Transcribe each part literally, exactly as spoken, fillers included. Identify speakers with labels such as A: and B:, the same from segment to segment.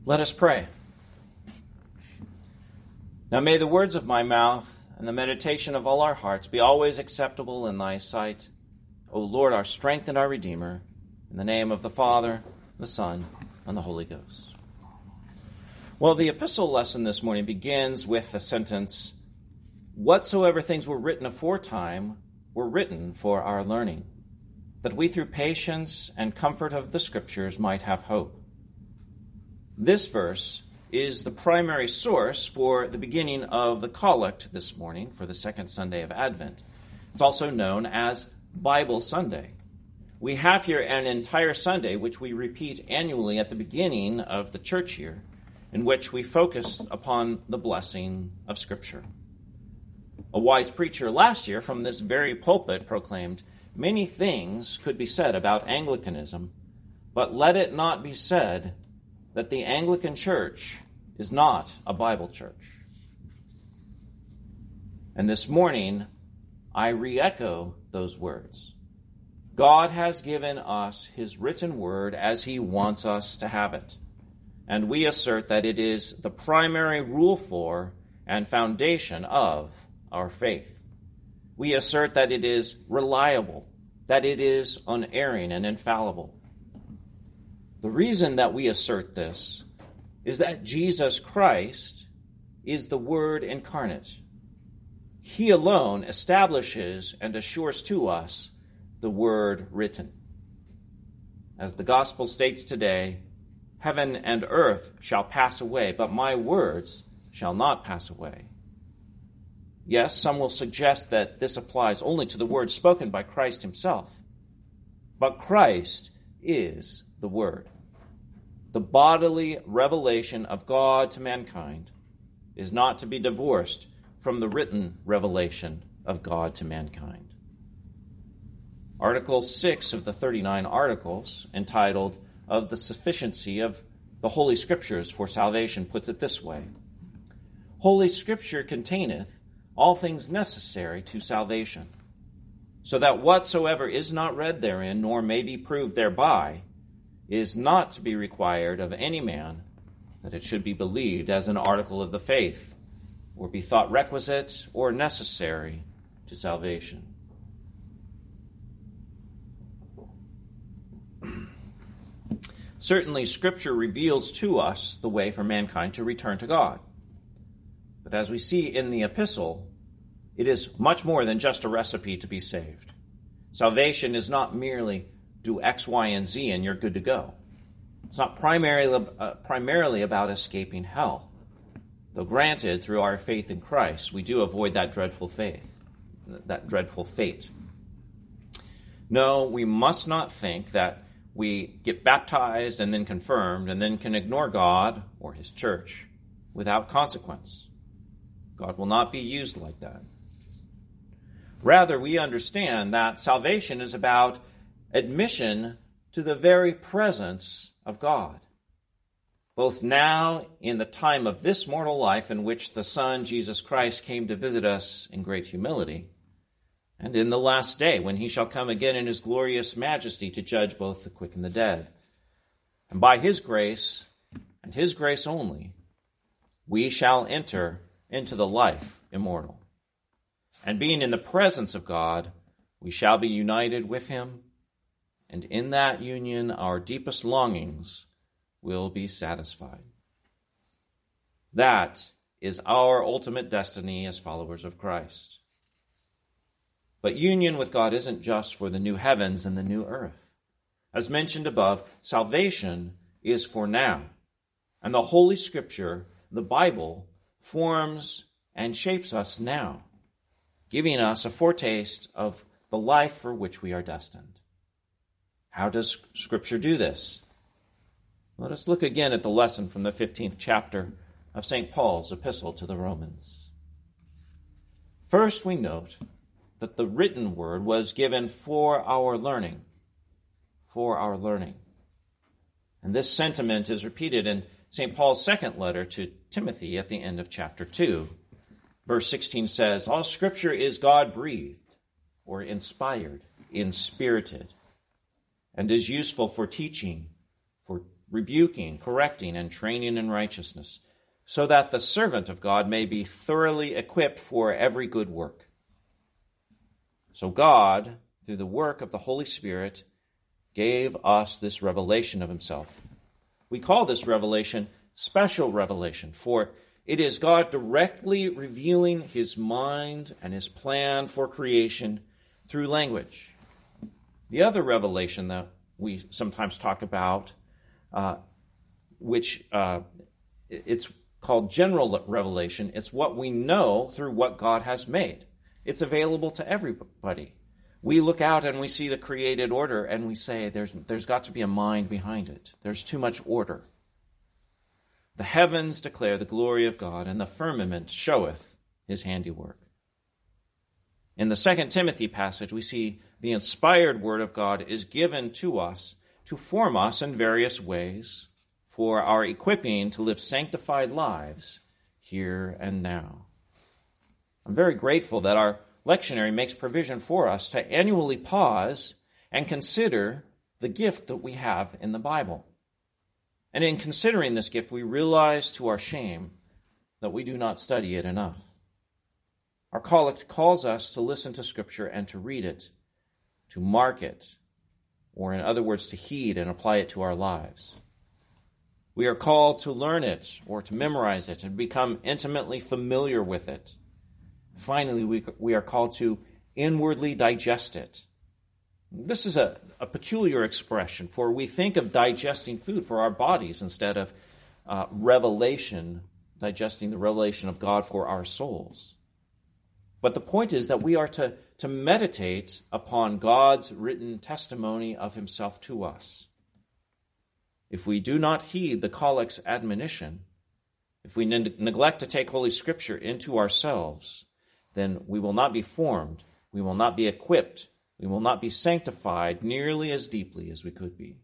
A: Let us pray. Now may the words of my mouth and the meditation of all our hearts be always acceptable in thy sight, O Lord, our strength and our Redeemer, in the name of the Father, the Son, and the Holy Ghost. Well, the epistle lesson this morning begins with the sentence, "Whatsoever things were written aforetime were written for our learning, that we through patience and comfort of the Scriptures might have hope." This verse is the primary source for the beginning of the collect this morning for the second Sunday of Advent. It's also known as Bible Sunday. We have here an entire Sunday, which we repeat annually at the beginning of the church year, in which we focus upon the blessing of Scripture. A wise preacher last year from this very pulpit proclaimed, "Many things could be said about Anglicanism, but let it not be said that the Anglican Church is not a Bible church." And this morning, I re-echo those words. God has given us his written word as he wants us to have it. And we assert that it is the primary rule for and foundation of our faith. We assert that it is reliable, that it is unerring and infallible. The reason that we assert this is that Jesus Christ is the Word incarnate. He alone establishes and assures to us the Word written. As the gospel states today, "Heaven and earth shall pass away, but my words shall not pass away." Yes, some will suggest that this applies only to the words spoken by Christ himself. But Christ is the Word. The bodily revelation of God to mankind is not to be divorced from the written revelation of God to mankind. Article six of the thirty-nine articles, entitled "Of the Sufficiency of the Holy Scriptures for Salvation," puts it this way: "Holy Scripture containeth all things necessary to salvation, so that whatsoever is not read therein, nor may be proved thereby, is not to be required of any man that it should be believed as an article of the faith, or be thought requisite or necessary to salvation." Certainly, Scripture reveals to us the way for mankind to return to God. But as we see in the epistle, it is much more than just a recipe to be saved. Salvation is not merely do X, Y, and Z and you're good to go. It's not primarily, uh, primarily about escaping hell. Though granted, through our faith in Christ, we do avoid that dreadful faith, that dreadful fate. No, we must not think that we get baptized and then confirmed and then can ignore God or his church without consequence. God will not be used like that. Rather, we understand that salvation is about admission to the very presence of God, both now in the time of this mortal life in which the Son, Jesus Christ, came to visit us in great humility, and in the last day when he shall come again in his glorious majesty to judge both the quick and the dead. And by his grace, and his grace only, we shall enter into the life immortal. And being in the presence of God, we shall be united with him, and in that union our deepest longings will be satisfied. That is our ultimate destiny as followers of Christ. But union with God isn't just for the new heavens and the new earth. As mentioned above, salvation is for now. And the Holy Scripture, the Bible, forms and shapes us now, giving us a foretaste of the life for which we are destined. How does Scripture do this? Let us look again at the lesson from the fifteenth chapter of Saint Paul's epistle to the Romans. First, we note that the written word was given for our learning, for our learning. And this sentiment is repeated in Saint Paul's second letter to Timothy at the end of chapter two. Verse sixteen says, "All Scripture is God-breathed," or inspired, inspirited, and is useful for teaching, for rebuking, correcting, and training in righteousness, so that the servant of God may be thoroughly equipped for every good work. So God, through the work of the Holy Spirit, gave us this revelation of himself. We call this revelation special revelation, for it is God directly revealing his mind and his plan for creation through language. The other revelation that we sometimes talk about, uh, which uh, it's called general revelation, it's what we know through what God has made. It's available to everybody. We look out and we see the created order and we say there's there's got to be a mind behind it. There's too much order. The heavens declare the glory of God, and the firmament showeth his handiwork. In the Second Timothy passage, we see the inspired word of God is given to us to form us in various ways for our equipping to live sanctified lives here and now. I'm very grateful that our lectionary makes provision for us to annually pause and consider the gift that we have in the Bible. And in considering this gift, we realize to our shame that we do not study it enough. Our collect calls us to listen to Scripture and to read it, to mark it, or in other words, to heed and apply it to our lives. We are called to learn it or to memorize it and become intimately familiar with it. Finally, we, we are called to inwardly digest it. This is a, a peculiar expression, for we think of digesting food for our bodies instead of uh, revelation, digesting the revelation of God for our souls. But the point is that we are to, to meditate upon God's written testimony of himself to us. If we do not heed the collect's admonition, if we ne- neglect to take Holy Scripture into ourselves, then we will not be formed, we will not be equipped, we will not be sanctified nearly as deeply as we could be.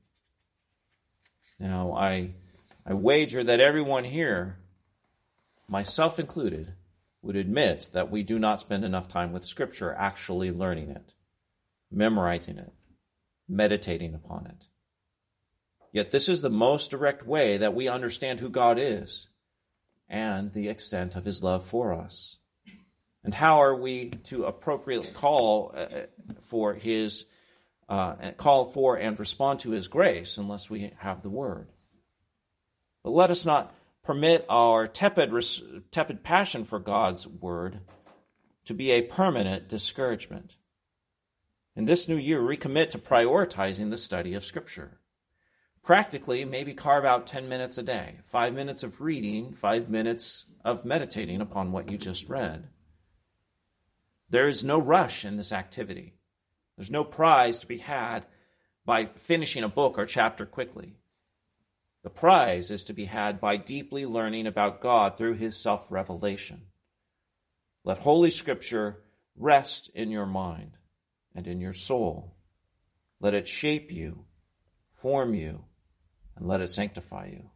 A: Now, I, I wager that everyone here, myself included, would admit that we do not spend enough time with Scripture actually learning it, memorizing it, meditating upon it. Yet this is the most direct way that we understand who God is and the extent of his love for us. And how are we to appropriately call uh, for his uh, call for and respond to his grace unless we have the word? But let us not permit our tepid, tepid passion for God's word to be a permanent discouragement. In this new year, recommit to prioritizing the study of Scripture. Practically, maybe carve out ten minutes a day, five minutes of reading, five minutes of meditating upon what you just read. There is no rush in this activity. There's no prize to be had by finishing a book or chapter quickly. The prize is to be had by deeply learning about God through his self-revelation. Let Holy Scripture rest in your mind and in your soul. Let it shape you, form you, and let it sanctify you.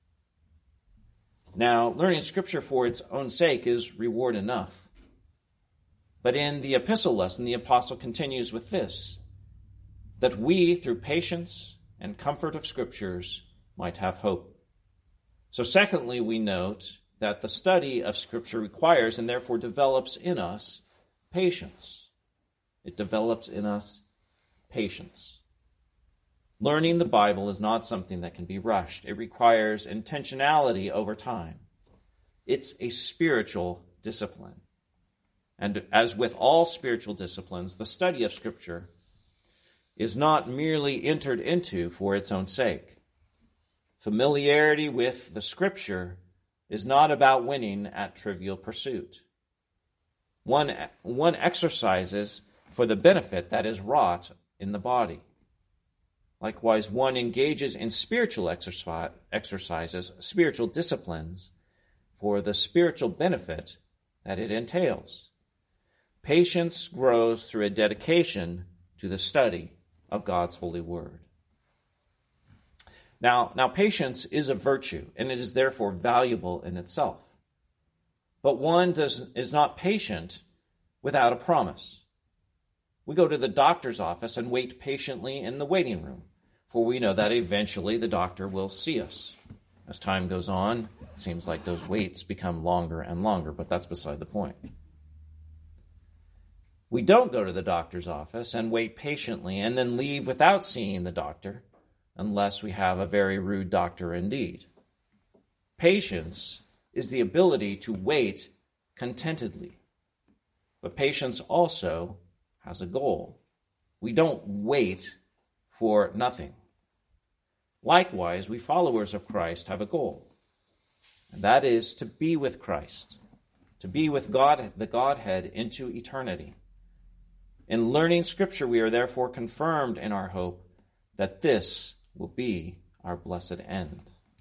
A: Now, learning Scripture for its own sake is reward enough. But in the epistle lesson, the apostle continues with this, that we, through patience and comfort of Scriptures, might have hope. So secondly, we note that the study of Scripture requires and therefore develops in us patience. It develops in us patience. Learning the Bible is not something that can be rushed. It requires intentionality over time. It's a spiritual discipline. And as with all spiritual disciplines, the study of Scripture is not merely entered into for its own sake. Familiarity with the Scripture is not about winning at trivial pursuit. One, one exercises for the benefit that is wrought in the body. Likewise, one engages in spiritual exercises, spiritual disciplines, for the spiritual benefit that it entails. Patience grows through a dedication to the study of God's holy word. Now, now patience is a virtue, and it is therefore valuable in itself. But one does, is not patient without a promise. We go to the doctor's office and wait patiently in the waiting room For we know that eventually the doctor will see us. As time goes on, it seems like those waits become longer and longer, but that's beside the point. We don't go to the doctor's office and wait patiently and then leave without seeing the doctor, unless we have a very rude doctor indeed. Patience is the ability to wait contentedly. But patience also has a goal. We don't wait for nothing. Likewise, we followers of Christ have a goal, and that is to be with Christ, to be with God, the Godhead, into eternity. In learning Scripture, we are therefore confirmed in our hope that this will be our blessed end.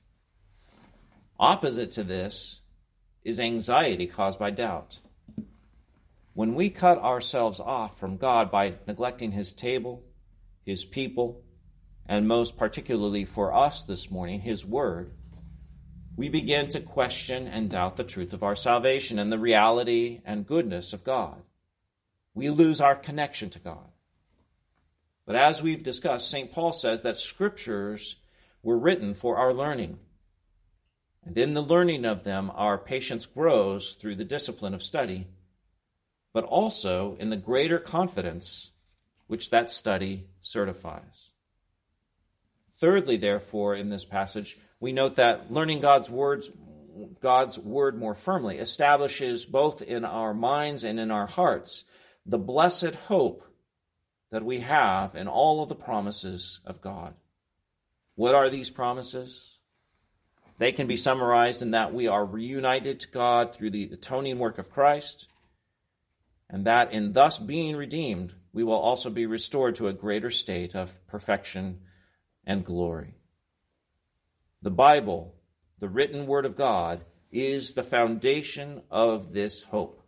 A: Opposite to this is anxiety caused by doubt. When we cut ourselves off from God by neglecting His table, His people, and most particularly for us this morning, His Word, we begin to question and doubt the truth of our salvation and the reality and goodness of God. We lose our connection to God. But as we've discussed, Saint Paul says that Scriptures were written for our learning. And in the learning of them, our patience grows through the discipline of study, but also in the greater confidence which that study certifies. Thirdly, therefore, in this passage, we note that learning God's words, God's word more firmly establishes both in our minds and in our hearts the blessed hope that we have in all of the promises of God. What are these promises? They can be summarized in that we are reunited to God through the atoning work of Christ, and that in thus being redeemed, we will also be restored to a greater state of perfection and glory. The Bible, the written word of God, is the foundation of this hope.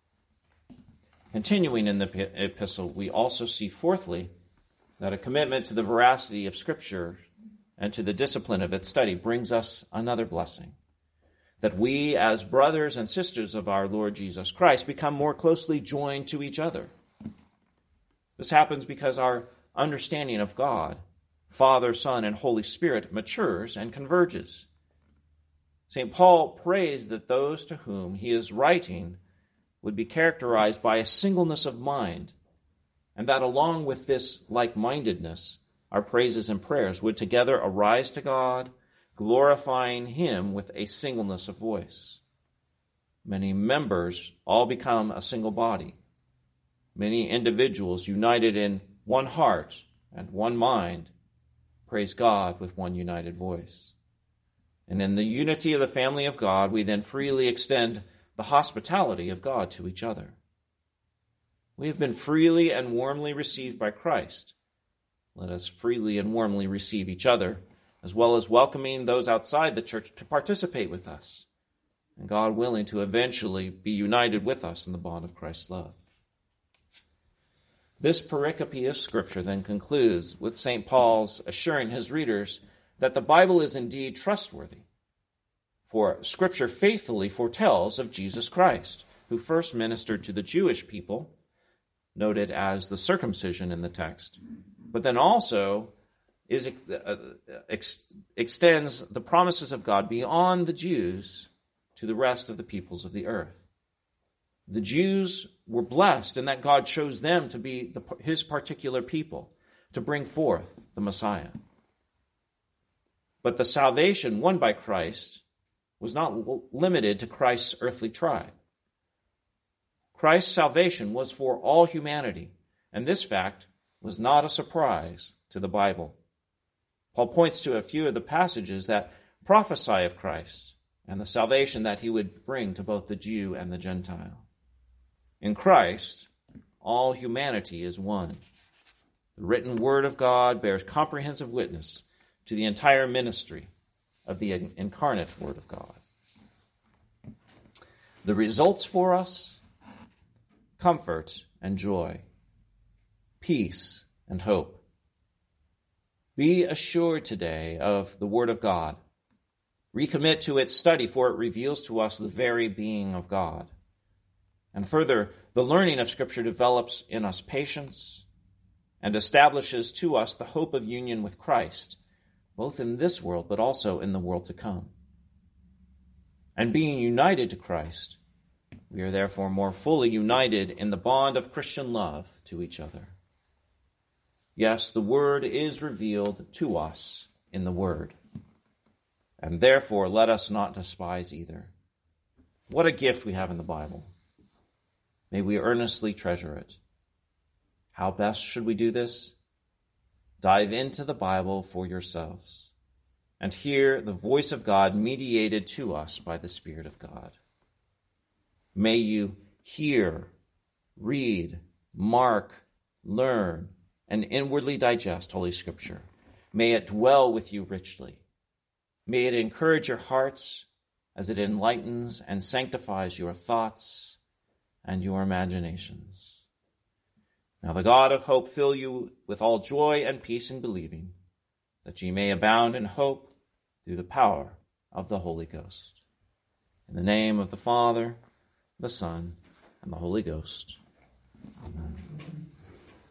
A: Continuing in the epistle, we also see, fourthly, that a commitment to the veracity of Scripture and to the discipline of its study brings us another blessing, that we, as brothers and sisters of our Lord Jesus Christ, become more closely joined to each other. This happens because our understanding of God, Father, Son, and Holy Spirit matures and converges. Saint Paul prays that those to whom he is writing would be characterized by a singleness of mind, and that along with this like-mindedness, our praises and prayers would together arise to God, glorifying Him with a singleness of voice. Many members all become a single body. Many individuals united in one heart and one mind praise God with one united voice. And in the unity of the family of God, we then freely extend the hospitality of God to each other. We have been freely and warmly received by Christ. Let us freely and warmly receive each other, as well as welcoming those outside the church to participate with us, and God willing to eventually be united with us in the bond of Christ's love. This pericope of Scripture then concludes with Saint Paul's assuring his readers that the Bible is indeed trustworthy, for Scripture faithfully foretells of Jesus Christ, who first ministered to the Jewish people, noted as the circumcision in the text, but then also is uh, ex- extends the promises of God beyond the Jews to the rest of the peoples of the earth. The Jews were blessed in that God chose them to be the, his particular people, to bring forth the Messiah. But the salvation won by Christ was not l- limited to Christ's earthly tribe. Christ's salvation was for all humanity, and this fact was not a surprise to the Bible. Paul points to a few of the passages that prophesy of Christ and the salvation that he would bring to both the Jew and the Gentile. In Christ, all humanity is one. The written word of God bears comprehensive witness to the entire ministry of the incarnate word of God. The results for us: comfort and joy, peace and hope. Be assured today of the Word of God. Recommit to its study, for it reveals to us the very being of God. And further, the learning of Scripture develops in us patience, and establishes to us the hope of union with Christ, both in this world but also in the world to come. And being united to Christ, we are therefore more fully united in the bond of Christian love to each other. Yes, the Word is revealed to us in the Word, and therefore let us not despise either. What a gift we have in the Bible. May we earnestly treasure it. How best should we do this? Dive into the Bible for yourselves and hear the voice of God mediated to us by the Spirit of God. May you hear, read, mark, learn, and inwardly digest Holy Scripture. May it dwell with you richly. May it encourage your hearts as it enlightens and sanctifies your thoughts and your imaginations. Now the God of hope fill you with all joy and peace in believing, that ye may abound in hope through the power of the Holy Ghost. In the name of the Father, the Son, and the Holy Ghost.